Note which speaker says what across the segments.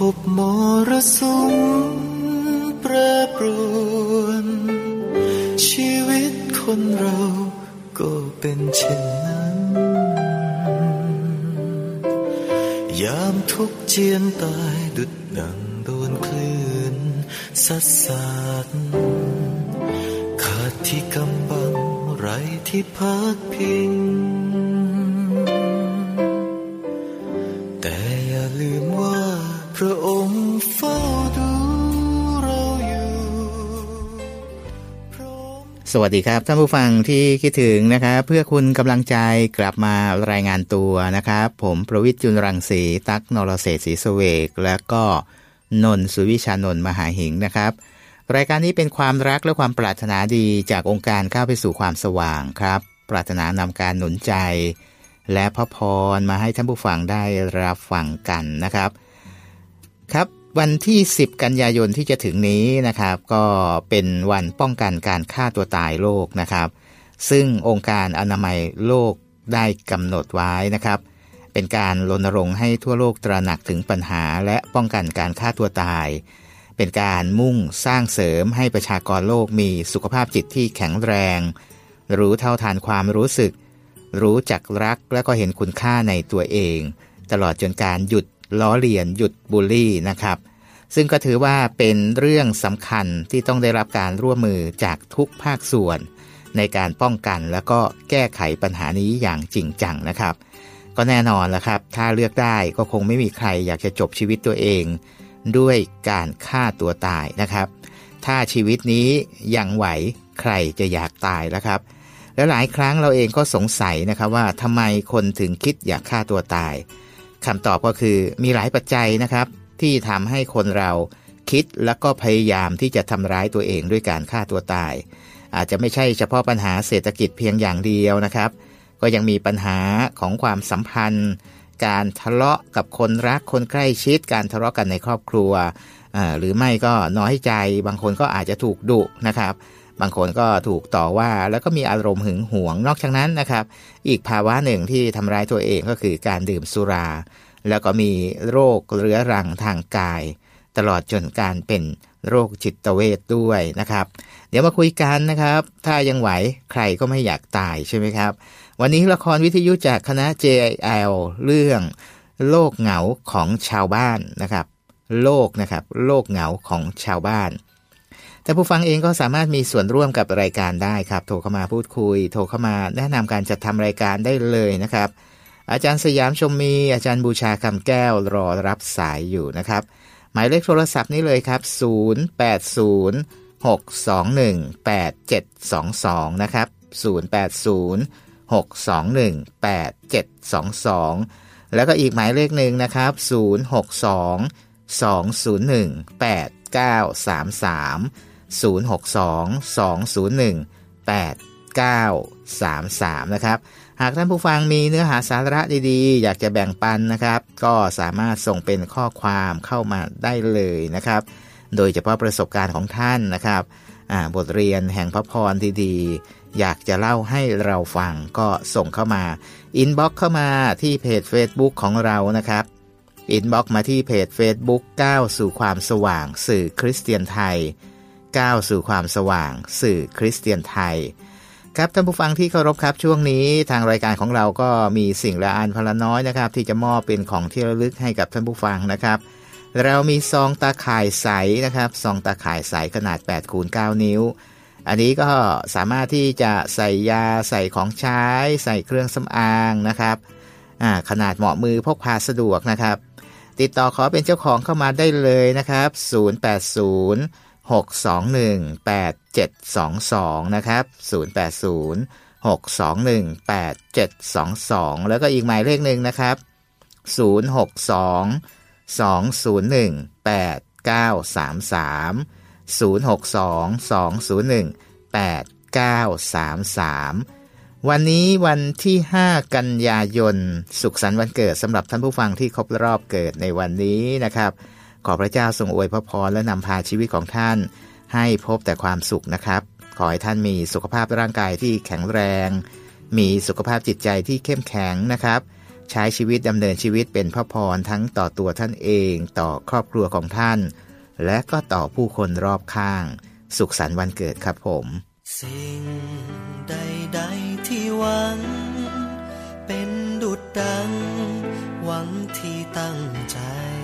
Speaker 1: บมรสุมแปรปรวนชีวิตคนเราก็เป็นเช่นนั้นยามทุกข์เจียนตายดุจดังโดนคลื่นซัดสาดขาดที่กำบังไรที่พักพิงแต่อย่าลืมว่าพระองค์เฝ้าดูเราอยู่
Speaker 2: สวัสดีครับท่านผู้ฟังที่คิดถึงนะครับเพื่อคุณกำลังใจกลับมารายงานตัวนะครับผมประวิตร จุลรังสีตั๊กนรเศรษฐ์ศรีเสวกและก็นนท์ สุวิชานนท์มหาหิงนะครับรายการนี้เป็นความรักและความปรารถนาดีจากองค์การก้าวไปสู่ความสว่างครับปรารถนานำการหนุนใจและพระพรมาให้ท่านผู้ฟังได้รับฟังกันนะครับครับวันที่10กันยายนที่จะถึงนี้นะครับก็เป็นวันป้องกันการฆ่าตัวตายโลกนะครับซึ่งองค์การอนามัยโลกได้กำหนดไว้นะครับเป็นการรณรงค์ให้ทั่วโลกตระหนักถึงปัญหาและป้องกันการฆ่าตัวตายเป็นการมุ่งสร้างเสริมให้ประชากรโลกมีสุขภาพจิตที่แข็งแรงรู้เท่าทันความรู้สึกรู้จักรักและก็เห็นคุณค่าในตัวเองตลอดจนการหยุดล้อเลียนหยุดบูลลี่นะครับซึ่งก็ถือว่าเป็นเรื่องสำคัญที่ต้องได้รับการร่วมมือจากทุกภาคส่วนในการป้องกันแล้วก็แก้ไขปัญหานี้อย่างจริงจังนะครับก็แน่นอนละครับถ้าเลือกได้ก็คงไม่มีใครอยากจะจบชีวิตตัวเองด้วยการฆ่าตัวตายนะครับถ้าชีวิตนี้ยังไหวใครจะอยากตายแล้วครับแล้วหลายครั้งเราเองก็สงสัยนะครับว่าทำไมคนถึงคิดอยากฆ่าตัวตายคำตอบก็คือมีหลายปัจจัยนะครับที่ทำให้คนเราคิดแล้วก็พยายามที่จะทำร้ายตัวเองด้วยการฆ่าตัวตายอาจจะไม่ใช่เฉพาะปัญหาเศรษฐกิจเพียงอย่างเดียวนะครับก็ยังมีปัญหาของความสัมพันธ์การทะเลาะกับคนรักคนใกล้ชิดการทะเลาะกันในครอบครัวหรือไม่ก็น้อยใจบางคนก็อาจจะถูกดุนะครับบางคนก็ถูกต่อว่าแล้วก็มีอารมณ์หึงหวงนอกจากนั้นนะครับอีกภาวะหนึ่งที่ทำร้ายตัวเองก็คือการดื่มสุราแล้วก็มีโรคเรื้อรังทางกายตลอดจนการเป็นโรคจิตเวชด้วยนะครับเดี๋ยวมาคุยกันนะครับถ้ายังไหวใครก็ไม่อยากตายใช่ไหมครับวันนี้ละครวิทยุจากคณะ JIL เรื่องโลกเหงาของชาวบ้านนะครับโลกเหงาของชาวบ้านแต่ผู้ฟังเองก็สามารถมีส่วนร่วมกับรายการได้ครับโทรเข้ามาพูดคุยโทรเข้ามาแนะนำการจัดทำรายการได้เลยนะครับอาจารย์สยามชมมีอาจารย์บูชาคำแก้วรอรับสายอยู่นะครับหมายเลขโทรศัพท์นี้เลยครับ0806218722นะครับ0806218722แล้วก็อีกหมายเลขหนึ่งนะครับ0622018933 นะครับหากท่านผู้ฟังมีเนื้อหาสาระดีๆอยากจะแบ่งปันนะครับก็สามารถส่งเป็นข้อความเข้ามาได้เลยนะครับโดยเฉพาะประสบการณ์ของท่านนะครับบทเรียนแห่งพระพรดีๆอยากจะเล่าให้เราฟังก็ส่งเข้ามาอินบ็อกซ์เข้ามาที่เพจ Facebook ของเรานะครับอินบ็อกซ์มาที่เพจ Facebook ก้าวสู่ความสว่างสื่อคริสเตียนไทยก้าวสู่ความสว่างสื่อคริสเตียนไทยครับท่านผู้ฟังที่เคารพครับช่วงนี้ทางรายการของเราก็มีสิ่งละอันพละน้อยนะครับที่จะมอบเป็นของที่ระลึกให้กับท่านผู้ฟังนะครับเรามีซองตาข่ายใสนะครับซองตาข่ายใสขนาด 8x9 นิ้วอันนี้ก็สามารถที่จะใส่ยาใส่ของใช้ใส่เครื่องสำอางนะครับขนาดเหมาะมือพกพาสะดวกนะครับติดต่อขอเป็นเจ้าของเข้ามาได้เลยนะครับ0806218722นะครับ0806218722แล้วก็อีกหมายเลขหนึ่งนะครับ0622018933 0622018933วันนี้วันที่5กันยายนสุขสันต์วันเกิดสำหรับท่านผู้ฟังที่ครบรอบเกิดในวันนี้นะครับขอพระเจ้าทรงอวยพระพรและนำพาชีวิตของท่านให้พบแต่ความสุขนะครับขอให้ท่านมีสุขภาพร่างกายที่แข็งแรงมีสุขภาพจิตใจที่เข้มแข็งนะครับใช้ชีวิตดำเนินชีวิตเป็นพระพรทั้งต่อตัวท่านเองต่อครอบครัวของท่านและก็ต่อผู้คนรอบข้างสุขสันต์วันเกิดครับผม
Speaker 1: สิ่งใดๆที่หวังเป็นดุจดังหวังที่ตั้งใจ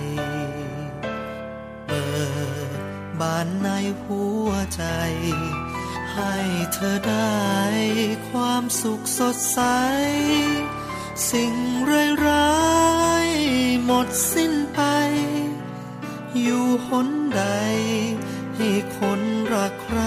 Speaker 1: เปิดบานในหัวใจให้เธอได้ความสุขสดใสสิ่งร้ายๆหมดสิ้นไปอยู่หนใดให้คนรักใคร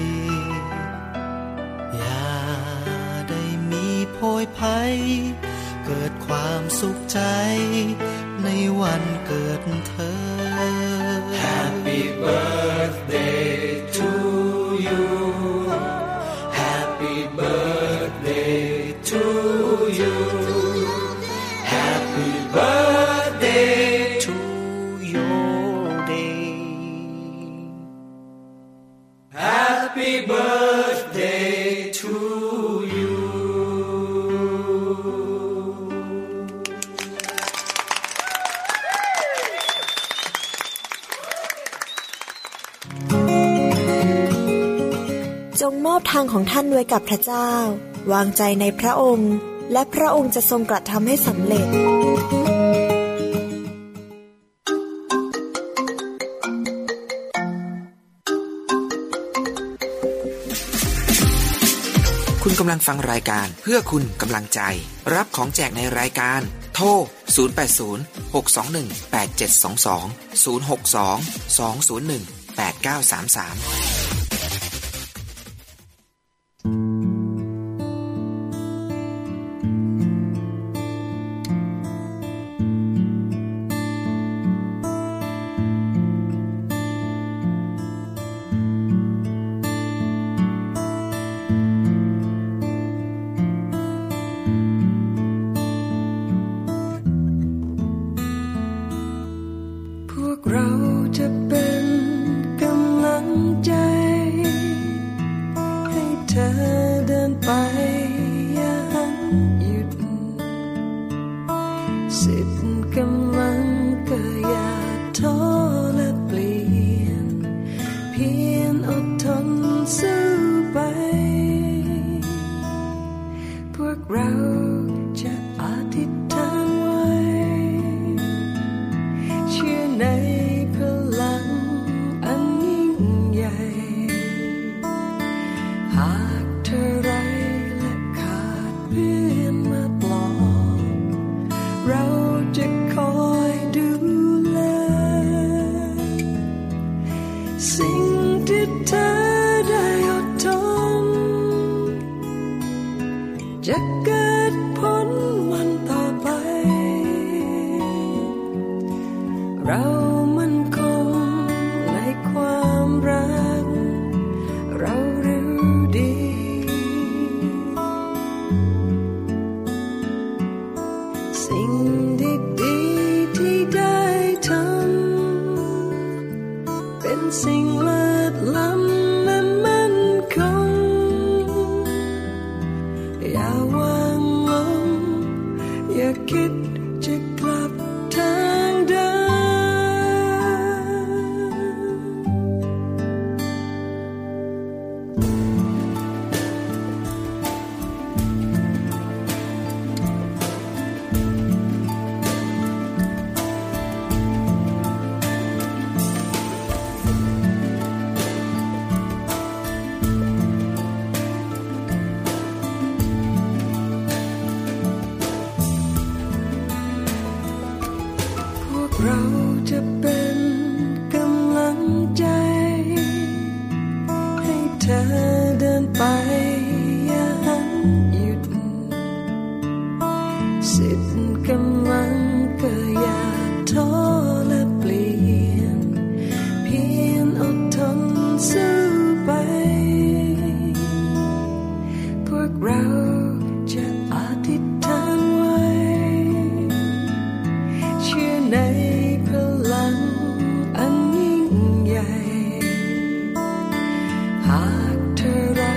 Speaker 1: อย่าได้มีโพยภัยเกิดความสุขใจในวันเกิดเธอ Happy birthday to you Happy birthday to you Happy birthday to your day Happy birthday to you
Speaker 3: จงมอบทางของท่านไว้กับพระเจ้าวางใจในพระองค์และพระองค์จะทรงกระทำให้สำเร็จ
Speaker 4: คุณกำลังฟังรายการเพื่อคุณกำลังใจรับของแจกในรายการโทร0806218722 062-201-8933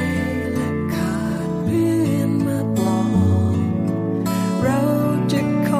Speaker 1: เราจะขอ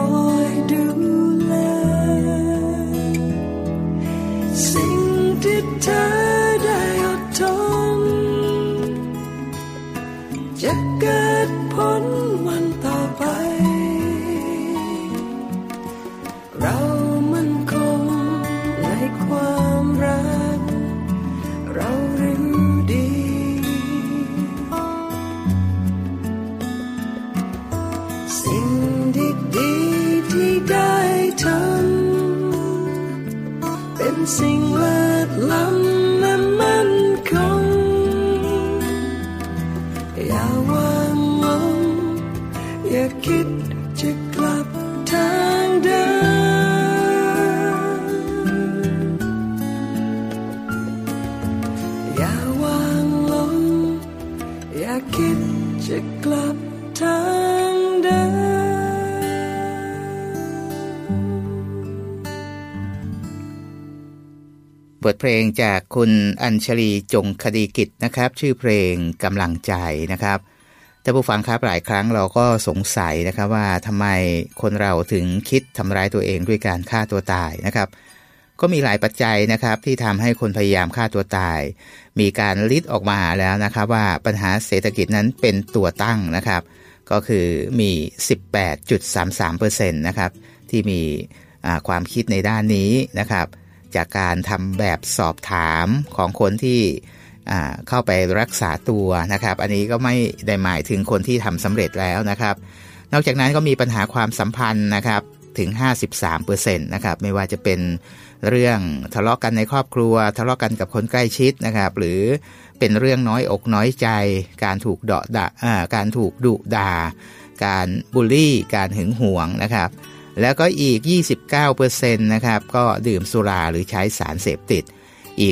Speaker 1: จะกลับทางเดิม
Speaker 2: บทเพลงจากคุณอัญชลีจงคดีกิจนะครับชื่อเพลงกำลังใจนะครับท่านผู้ฟังครับหลายครั้งเราก็สงสัยนะครับว่าทำไมคนเราถึงคิดทำร้ายตัวเองด้วยการฆ่าตัวตายนะครับก็มีหลายปัจจัยนะครับที่ทำให้คนพยายามฆ่าตัวตายมีการลิสต์ออกมาแล้วนะครับว่าปัญหาเศรษฐกิจนั้นเป็นตัวตั้งนะครับก็คือมี 18.33% นะครับที่มีความคิดในด้านนี้นะครับจากการทำแบบสอบถามของคนที่เข้าไปรักษาตัวนะครับอันนี้ก็ไม่ได้หมายถึงคนที่ทำสำเร็จแล้วนะครับนอกจากนั้นก็มีปัญหาความสัมพันธ์นะครับถึง 53% นะครับไม่ว่าจะเป็นเรื่องทะเลาะกันในครอบครัวทะเลาะกันกับคนใกล้ชิดนะครับหรือเป็นเรื่องน้อยอกน้อยใจการถูกการถูกดุด่าการบูลลี่การหึงหวงนะครับแล้วก็อีก 29% นะครับก็ดื่มสุราหรือใช้สารเสพติดอีก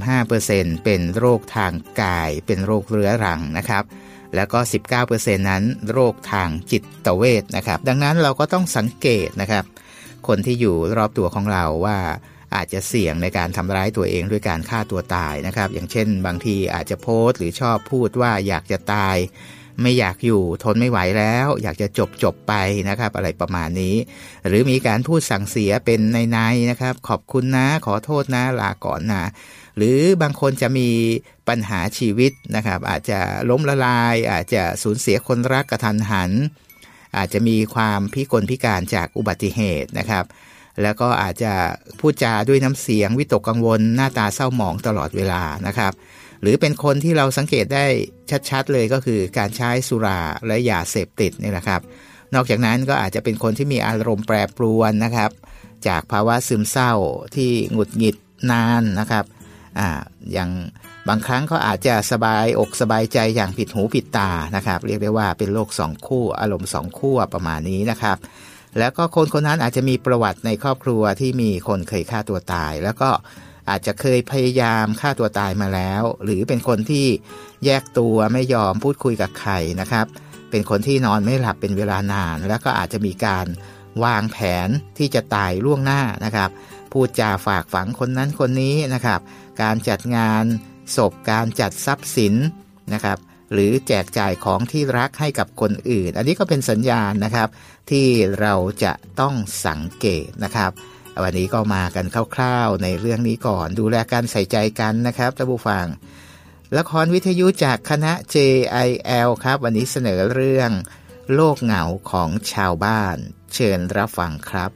Speaker 2: 25% เป็นโรคทางกายเป็นโรคเรื้อรังนะครับแล้วก็ 19% นั้นโรคทางจิตเวชนะครับดังนั้นเราก็ต้องสังเกตนะครับคนที่อยู่รอบตัวของเราว่าอาจจะเสี่ยงในการทำร้ายตัวเองด้วยการฆ่าตัวตายนะครับอย่างเช่นบางทีอาจจะโพสต์หรือชอบพูดว่าอยากจะตายไม่อยากอยู่ทนไม่ไหวแล้วอยากจะจบไปนะครับอะไรประมาณนี้หรือมีการพูดสั่งเสียเป็นในนะครับขอบคุณนะขอโทษนะลาก่อนนะหรือบางคนจะมีปัญหาชีวิตนะครับอาจจะล้มละลายอาจจะสูญเสียคนรักกระทันหันอาจจะมีความพิกลพิการจากอุบัติเหตุนะครับแล้วก็อาจจะพูดจาด้วยน้ำเสียงวิตกกังวลหน้าตาเศร้าหมองตลอดเวลานะครับหรือเป็นคนที่เราสังเกตได้ชัดๆเลยก็คือการใช้สุราและยาเสพติดนี่แหละครับนอกจากนั้นก็อาจจะเป็นคนที่มีอารมณ์แปรปรวนนะครับจากภาวะซึมเศร้าที่หงุดหงิดนานนะครับอย่างบางครั้งก็อาจจะสบายอกสบายใจอย่างผิดหูผิดตานะครับเรียกได้ว่าเป็นโรคสองคู่อารมณ์สองขั้วประมาณนี้นะครับแล้วก็คนนั้นอาจจะมีประวัติในครอบครัวที่มีคนเคยฆ่าตัวตายแล้วก็อาจจะเคยพยายามฆ่าตัวตายมาแล้วหรือเป็นคนที่แยกตัวไม่ยอมพูดคุยกับใครนะครับเป็นคนที่นอนไม่หลับเป็นเวลานานแล้วก็อาจจะมีการวางแผนที่จะตายล่วงหน้านะครับพูดจาฝากฝังคนนั้นคนนี้นะครับการจัดงานศพการจัดทรัพย์สินนะครับหรือแจกจ่ายของที่รักให้กับคนอื่นอันนี้ก็เป็นสัญญาณนะครับที่เราจะต้องสังเกตนะครับวันนี้ก็มากันคร่าวๆในเรื่องนี้ก่อนดูแลกันใส่ใจกันนะครับท่านผู้ฟังละครวิทยุจากคณะ JIL ครับวันนี้เสนอเรื่องโลกเหงาของชาวบ้านเชิญรับฟังครับ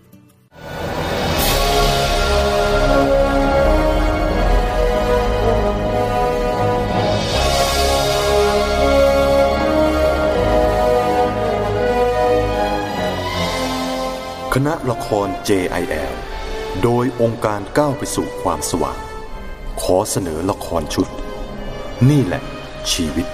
Speaker 5: คณะละคร JIL โดยองค์การก้าวไปสู่ความสว่างขอเสนอละครชุดนี่แหละชีวิต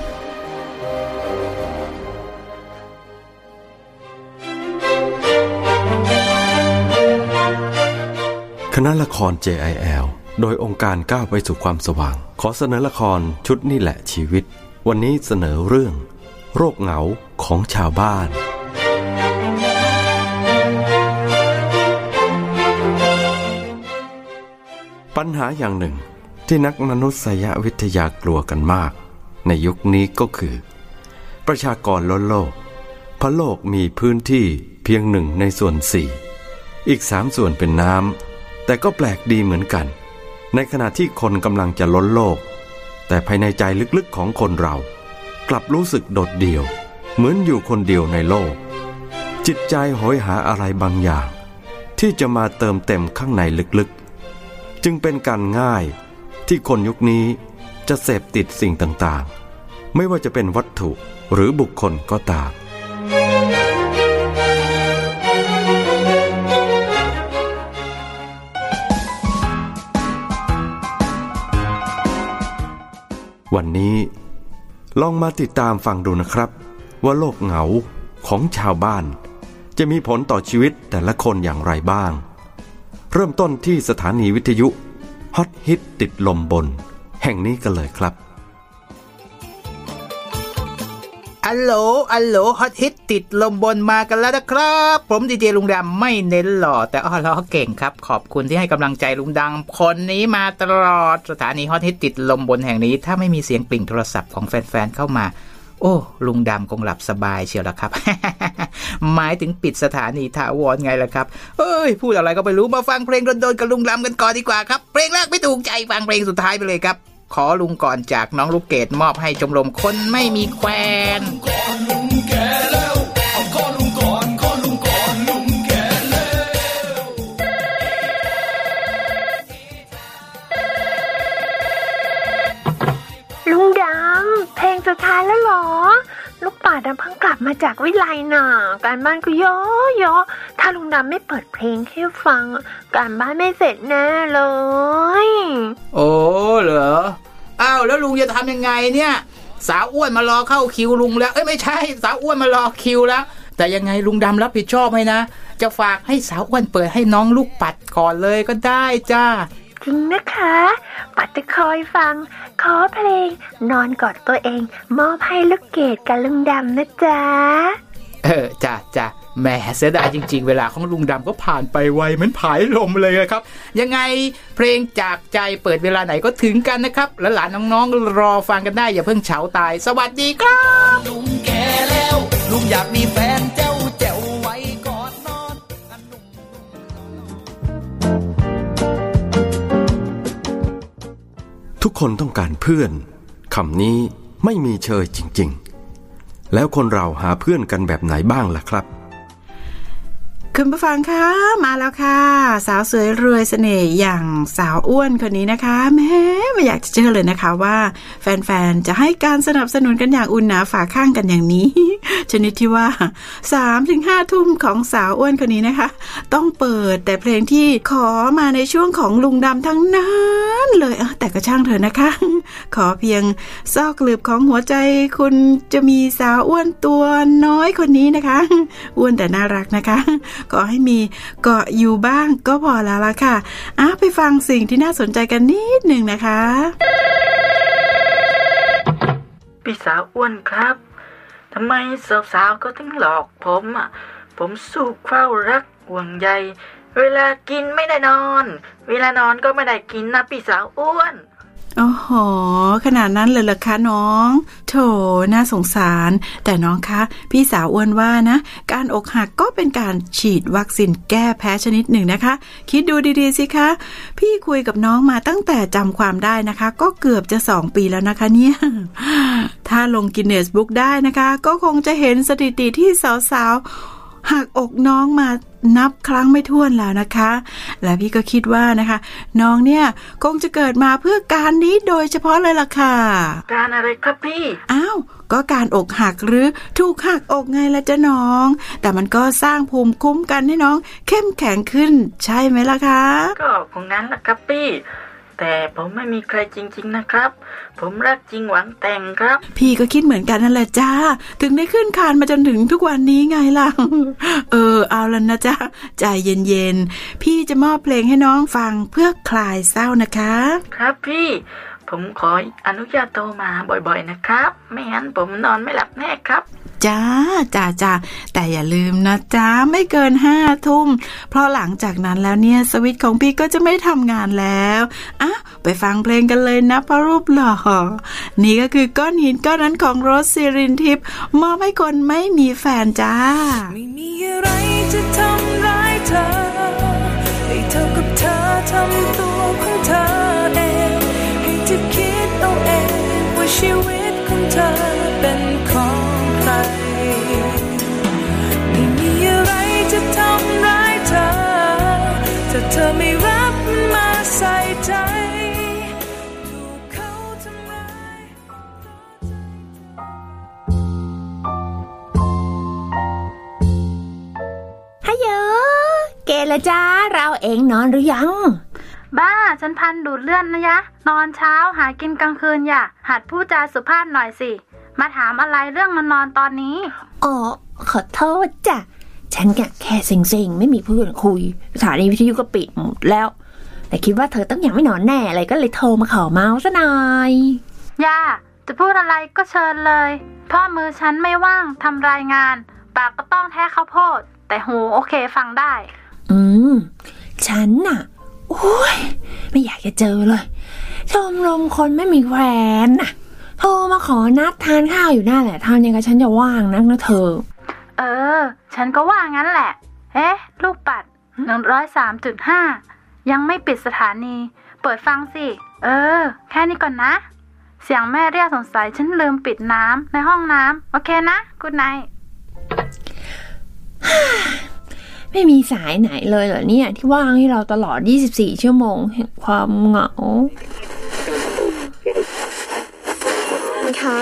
Speaker 5: คณะละคร JIL โดยองค์การก้าวไปสู่ความสว่างขอเสนอละครชุดนี่แหละชีวิตวันนี้เสนอเรื่องโรคเหงาของชาวบ้านปัญหาอย่างหนึ่งที่นักมนุษยวิทยากลัวกันมากในยุคนี้ก็คือประชากรล้นโลกเพราะโลกมีพื้นที่เพียง1 ในส่วน 4อีก3 ส่วนเป็นน้ำแต่ก็แปลกดีเหมือนกันในขณะที่คนกำลังจะล้นโลกแต่ภายในใจลึกๆของคนเรากลับรู้สึกโดดเดี่ยวเหมือนอยู่คนเดียวในโลกจิตใจโหยหาอะไรบางอย่างที่จะมาเติมเต็มข้างในลึกๆจึงเป็นการง่ายที่คนยุคนี้จะเสพติดสิ่งต่างๆไม่ว่าจะเป็นวัตถุหรือบุคคลก็ตามวันนี้ลองมาติดตามฟังดูนะครับว่าโลกเหงาของชาวบ้านจะมีผลต่อชีวิตแต่ละคนอย่างไรบ้างเริ่มต้นที่สถานีวิทยุฮอตฮิตติดลมบนแห่งนี้กันเลยครับ
Speaker 2: ออัลโหลฮอตฮิตติดลมบนมากันแล้วนะครับผมดีเจลุงดำไม่เน้นหล่อแต่อ้อล้อเก่งครับขอบคุณที่ให้กำลังใจลุงดำคนนี้มาตลอดสถานีฮอตฮิตติดลมบนแห่งนี้ถ้าไม่มีเสียงปริ่งโทรศัพท์ของแฟนๆเข้ามาโอ้ลุงดำคงหลับสบายเชียวละครับ หมายถึงปิดสถานีถาวรไงล่ะครับเอ้ยพูดอะไรก็ไม่รู้มาฟังเพลงโดนๆกับลุงดำกันก่อนดีกว่าครับเพลงแรกไม่ถูกใจฟังเพลงสุดท้ายไปเลยครับขอลุงก่อนจากน้องลูกเกดมอบให้ชมรมคนไม่มีแควนลุงแก่แล้วขอลุงก่อนลุงแก่
Speaker 6: แล้วลุงดำเพลงสุดท้ายแล้วเหรอลูกป่าดำเพิ่งกลับมาจากวิไลน่ะการบ้านก็เยอะถ้าลุงดำไม่เปิดเพลงให้ฟังการบ้านไม่เสร็จแน่เลย
Speaker 2: โอ้เหรออ้าวแล้วลุงจะทำยังไงเนี่ยสาวอ้วนมารอเข้าคิวลุงแล้วไม่ใช่สาวอ้วนมารอคิวแล้วแต่ยังไงลุงดำรับผิดชอบให้นะจะฝากให้สาวอ้วนเปิดให้น้องลูกปัดก่อนเลยก็ได้จ้า
Speaker 6: จริงนะคะปัดจะคอยฟังขอเพลงนอนกอดตัวเองมอบให้ลูกเกดกับลุงดำนะจ๊ะ
Speaker 2: จ้าแหมเสียดายจริงๆเวลาของลุงดำก็ผ่านไปไวเหมือนผายลมเลยครับยังไงเพลงจากใจเปิดเวลาไหนก็ถึงกันนะครับและหลานน้องๆรอฟังกันได้อย่าเพิ่งเฉาตายสวัสดีครับลุงแก่แล้วลุงอยากมีแฟนเจ้าแจ๋วไว้กอดนอน
Speaker 5: ทุกคนต้องการเพื่อนคำนี้ไม่มีเชยจริงๆแล้วคนเราหาเพื่อนกันแบบไหนบ้างล่ะครับ
Speaker 7: คุณผู้ฟังคะมาแล้วค่ะสาวสวยรวยเสน่ห์อย่างสาวอ้วนคนนี้นะคะแม้ไม่อยากจะเชื่อเลยนะคะว่าแฟนๆจะให้การสนับสนุนกันอย่างอุ่นหนาฝาข้างกันอย่างนี้ชนิดที่ว่า 3-5 ทุ่มของสาวอ้วนคนนี้นะคะต้องเปิดแต่เพลงที่ขอมาในช่วงของลุงดำทั้งนั้นเลยแต่ก็ช่างเถอะนะคะขอเพียงซอกหลืบของหัวใจคุณจะมีสาวอ้วนตัวน้อยคนนี้นะคะอ้วนแต่น่ารักนะคะขอให้มีเกาะอยู่บ้างก็พอแล้วล่ะค่ะไปฟังสิ่งที่น่าสนใจกันนิดหนึ่งนะคะ
Speaker 8: พี่สาวอ้วนครับทำไมสาวๆก็ถึงหลอกผมสู้เฝ้ารักห่วงใยเวลากินไม่ได้นอนเวลานอนก็ไม่ได้กินนะพี่สาวอ้วน
Speaker 7: โอ้โหขนาดนั้นเลยเหรอคะน้องโถน่าสงสารแต่น้องคะพี่สาวอ้วนว่านะการอกหักก็เป็นการฉีดวัคซีนแก้แพ้ชนิดหนึ่งนะคะคิดดูดีๆสิคะพี่คุยกับน้องมาตั้งแต่จำความได้นะคะก็เกือบจะ2 ปีแล้วนะคะเนี่ยถ้าลงกินเนสบุ๊กได้นะคะก็คงจะเห็นสถิติที่สาวๆหักอกน้องมานับครั้งไม่ถ้วนแล้วนะคะและพี่ก็คิดว่านะคะน้องเนี่ยคงจะเกิดมาเพื่อการนี้โดยเฉพาะเลยล่ะค่ะ
Speaker 8: การอะไรครับพี่
Speaker 7: ก็การอกหักหรือถูกหักอกไงล่ะจ๊ะน้องแต่มันก็สร้างภูมิคุ้มกันให้น้องเข้มแข็งขึ้นใช่ไหมล่ะคะ
Speaker 8: ก็คงนั้นแหละครับพี่แต่ผมไม่มีใครจริงๆนะครับผมรักจริงหวังแต่งครับ
Speaker 7: พี่ก็คิดเหมือนกันนั่นแหละจ้าถึงได้ขึ้นคานมาจนถึงทุกวันนี้ไงล่ะเอาล่ะนะจ๊ะใจเย็นๆพี่จะมอบเพลงให้น้องฟังเพื่อคลายเศร้านะคะ
Speaker 8: ครับพี่ผมขออนุญาตโทรมาบ่อยๆนะครับไม่งั้นผมนอนไม่หลับแน่ครับ
Speaker 7: จ้าแต่อย่าลืมนะจ้าไม่เกิน5 ทุ่มเพราะหลังจากนั้นแล้วเนี่ยสวิตช์ของพี่ก็จะไม่ทำงานแล้วไปฟังเพลงกันเลยนะพระรูปหล่อนี่ก็คือก้อนหินก้อนนั้นของโรสศิรินทิพย์มอบให้คนไม่มีแฟนจ้า
Speaker 9: ไม่มีอะไรจะทำร้ายเธอให้เท่ากับเธอทำตัวของเธอเองให้เธอคิดเอาเองว่าชีวิตของเธอเป็นของไม่มีอะไรจะทำร้ายเธอถ้าเธอไม่รับมาใส่ใจถูกเขาทำร้าย
Speaker 6: ฮัลโหลเกละจ้าเราเองนอนหรือยัง
Speaker 10: บ้าฉันพันดูดเลื่อนนะยะนอนเช้าหากินกลางคืนอย่าหัดพูดจาสุภาพหน่อยสิมาถามอะไรเรื่องนอนตอนนี้
Speaker 6: ขอโทษจ้ะฉันแค่เซ็งๆไม่มีเพื่อนคุยสถานีวิทยุก็ปิดหมดแล้วแต่คิดว่าเธอต้องยังไม่นอนแน่อะไรก็เลยโทรมาขอเมาส์ซะหน่อย
Speaker 10: ย่าจะพูดอะไรก็เชิญเลยเพราะมือฉันไม่ว่างทำรายงานปากก็ต้องแท้ข้าวโพดแต่หูโอเคฟังได้
Speaker 6: ฉันน่ะโอ้ยไม่อยากจะเจอเลยชมรมคนไม่มีแฟนน่ะโทรมาขอนัดทานข้าวอยู่นั่นแหละทานยังไงฉันจะว่างนักนะเธอ
Speaker 10: ฉันก็ว่างั้นแหละลูกปัด 103.5 ยังไม่ปิดสถานีเปิดฟังสิแค่นี้ก่อนนะเสียงแม่เรียกสงสัยฉันลืมปิดน้ำในห้องน้ำโอเคนะกูดไนท์
Speaker 6: ไม่มีสายไหนเลยเหรอเนี่ยที่ว่างให้เราตลอด24ชั่วโมงแห่งความเหงา
Speaker 3: ค่ะ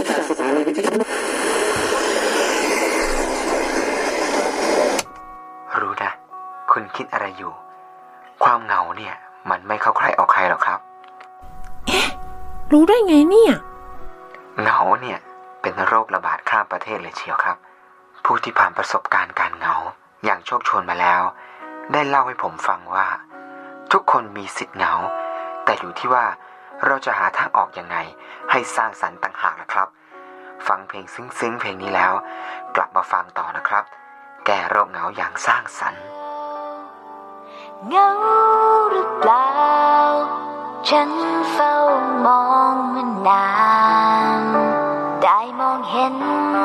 Speaker 4: รู้นะคุณคิดอะไรอยู่ความเหงาเนี่ยมันไม่เข้าใครออกใครหรอกครับ
Speaker 6: รู้ได้ไงเนี่ย
Speaker 4: เหงาเนี่ยเป็นโรคระบาดข้ามประเทศเลยเชียวครับผู้ที่ผ่านประสบการณ์การเหงาอย่างโชคโชนมาแล้วได้เล่าให้ผมฟังว่าทุกคนมีสิทธิ์เหงาแต่อยู่ที่ว่าเราจะหาทางออกยังไงให้สร้างสรรค์ต่างหากนะครับฟังเพลงซึ้งๆเพลงนี้แล้วกลับมาฟังต่อนะครับแก้โรคเหงาอย่างสร้างสรรค์
Speaker 11: เหงาหรือเปล่าฉันเฝ้ามองมานานได้มองเห็น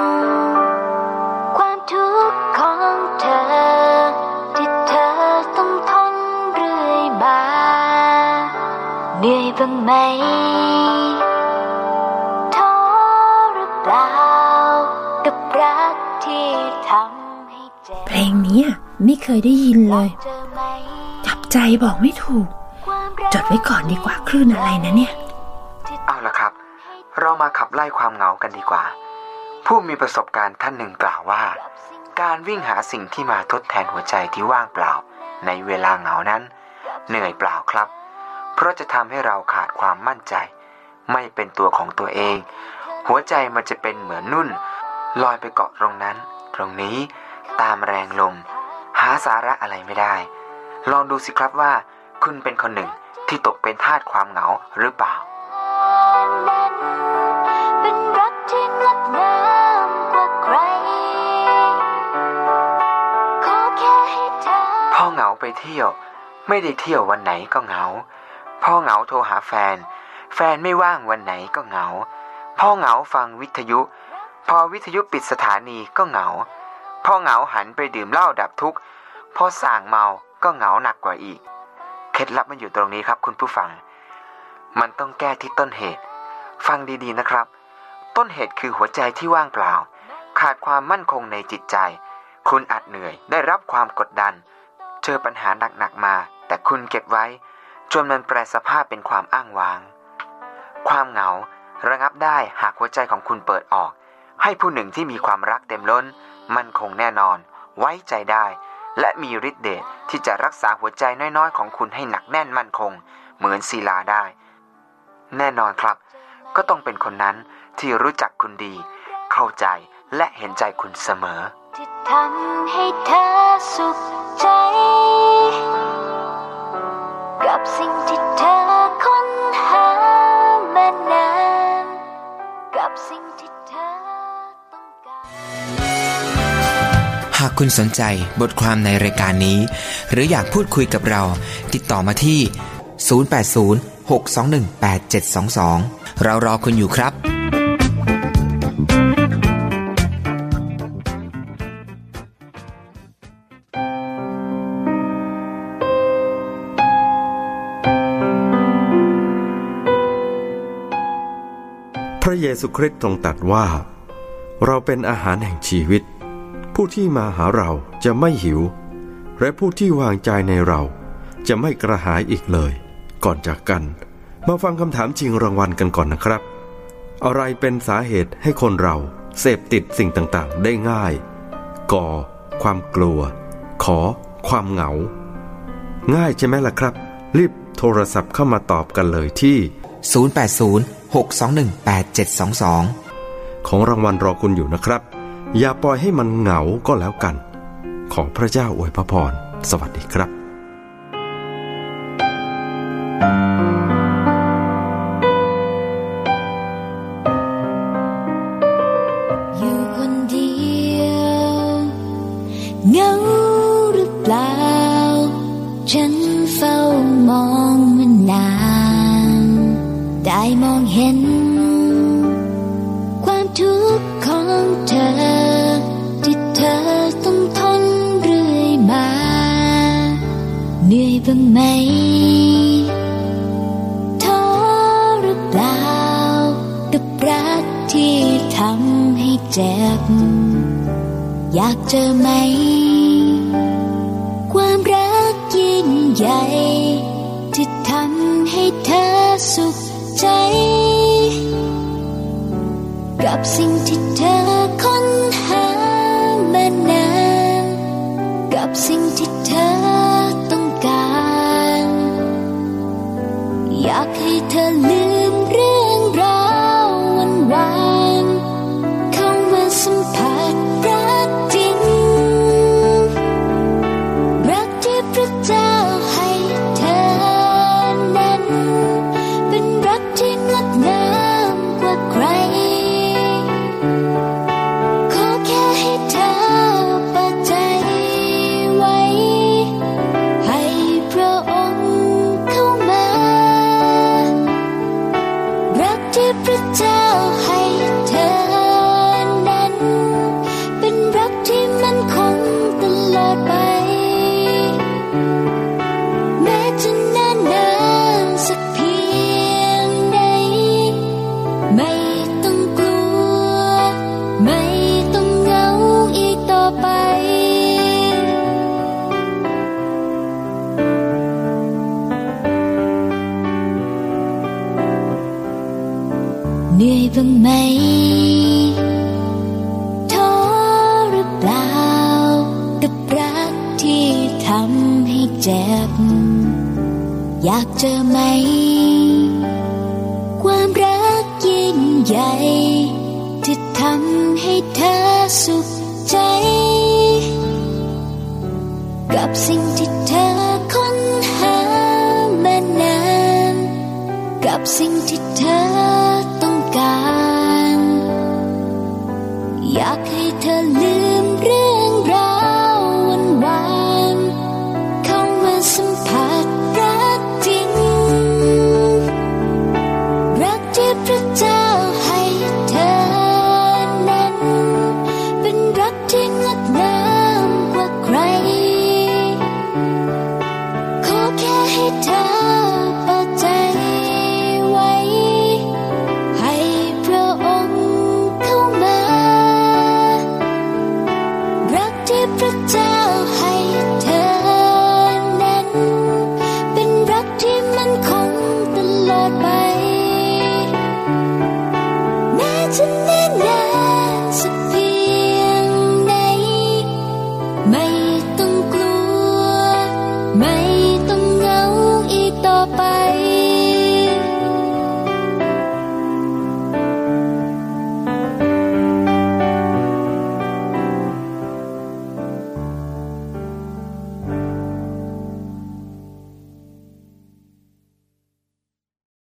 Speaker 11: ความทุกข์ของเธอที่เธอต้องทนเรื่อยมาเหนื่อยบ้างไหมท้อหรือเปล่ากับรักที่ทำให้เจ็บ
Speaker 6: เพลงนี้ไม่เคยได้ยินเลยจับใจบอกไม่ถูกจดไว้ก่อนดีกว่าคลื่นอะไรนะเนี่ย
Speaker 4: เอาล่ะครับเรามาขับไล่ความเหงากันดีกว่าผู้มีประสบการณ์ท่านหนึ่งกล่าวว่าการวิ่งหาสิ่งที่มาทดแทนหัวใจที่ว่างเปล่าในเวลาเหงานั้นเหนื่อยเปล่าครับเพราะจะทำให้เราขาดความมั่นใจไม่เป็นตัวของตัวเองหัวใจมันจะเป็นเหมือนนุ่นลอยไปเกาะตรงนั้นตรงนี้ตามแรงลมหาสาระอะไรไม่ได้ลองดูสิครับว่าคุณเป็นคนหนึ่งที่ตกเป็นทาสความเหงาหรือเปล่า
Speaker 11: เป็นรักที่งดงามกว่าใครขอแค่ให้เธอ
Speaker 4: พ่อเหงาไปเที่ยวไม่ได้เที่ยววันไหนก็เหงาพ่อเหงาโทรหาแฟนไม่ว่างวันไหนก็เหงาพ่อเหงาฟังวิทยุพอวิทยุปิดสถานีก็เหงาพ่อเหงาหันไปดื่มเหล้าดับทุกข์พอส่างเมาก็เหงาหนักกว่าอีกเคล็ดลับมันอยู่ตรงนี้ครับคุณผู้ฟังมันต้องแก้ที่ต้นเหตุฟังดีๆนะครับต้นเหตุคือหัวใจที่ว่างเปล่าขาดความมั่นคงในจิตใจคุณอาจเหนื่อยได้รับความกดดันเจอปัญหาหนักๆมาแต่คุณเก็บไว้จนมันแปรสภาพเป็นความอ้างว้างความเหงาระงับได้หากหัวใจของคุณเปิดออกให้ผู้หนึ่งที่มีความรักเต็มล้นมั่นคงแน่นอนไว้ใจได้และมีฤทธิ์เดชที่จะรักษาหัวใจน้อยๆของคุณให้หนักแน่นมั่นคงเหมือนศิลาได้แน่นอนครับก็ต้องเป็นคนนั้นที่รู้จักคุณดีเข้าใจและเห็นใจคุณเสมอ
Speaker 11: ที่ทำให้เธอสุขใจกับสิ่งที่เธอค้นหามานานกับสิ่งที่เธอต้องการ
Speaker 4: หากคุณสนใจบทความในรายการนี้หรืออยากพูดคุยกับเราติดต่อมาที่0806218722เรารอคุณอยู่ครับ
Speaker 5: พระเยซูคริสต์ทรงตรัสว่าเราเป็นอาหารแห่งชีวิตผู้ที่มาหาเราจะไม่หิวและผู้ที่วางใจในเราจะไม่กระหายอีกเลยก่อนจากกันมาฟังคำถามชิงรางวัลกันก่อนนะครับอะไรเป็นสาเหตุให้คนเราเสพติดสิ่งต่างๆได้ง่ายกความกลัวขอความเหงาง่ายใช่ไหมล่ะครับรีบโทรศัพท์เข้ามาตอบกันเลยที่
Speaker 4: 0806218722
Speaker 5: ของรางวัลรอคุณอยู่นะครับอย่าปล่อยให้มันเหงาก็แล้วกันขอพระเจ้าอวยพระพรสวัสดีครับ
Speaker 11: ได้มองเห็นความทุกข์ของเธอที่เธอต้องทนเรื่อยมาเหนื่อยบ้างไหมท้อหรือเปล่ากับรักที่ทำให้เจ็บอยากเจอไหมความรักยิ่งใหญ่ที่ทำให้เธอสุขใจกับสิ่งที่เธอค้นหามานานกับสิ่งที่เธอต้องการอยากให้เธอลืมเรื่องราวหวานๆเข้ามาสัมผัสรักจริงรักที่พระเจ้าให้เธอนั้นเป็นรักที่งดงามกว่าใครขอแค่ให้เธอเปิดใจไว้ให้พระองค์เข้ามารักที่พระเจ้าให้เธอนั้นเป็นรักที่มั่นคงตลอดไปแม้จะนานสักเพียงใดไม่ต้องกลัวไม่ต้องเหงาอีกต่อไปเหนื่อยบ้างไหมท้อหรือเปล่ากับรักที่ทำให้เจ็บอยากเจอไหมความรักยิ่งใหญ่ที่ทำให้เธอสุขใจกับสิ่งที่เธอค้นหามานานกับสิ่งที่เธอ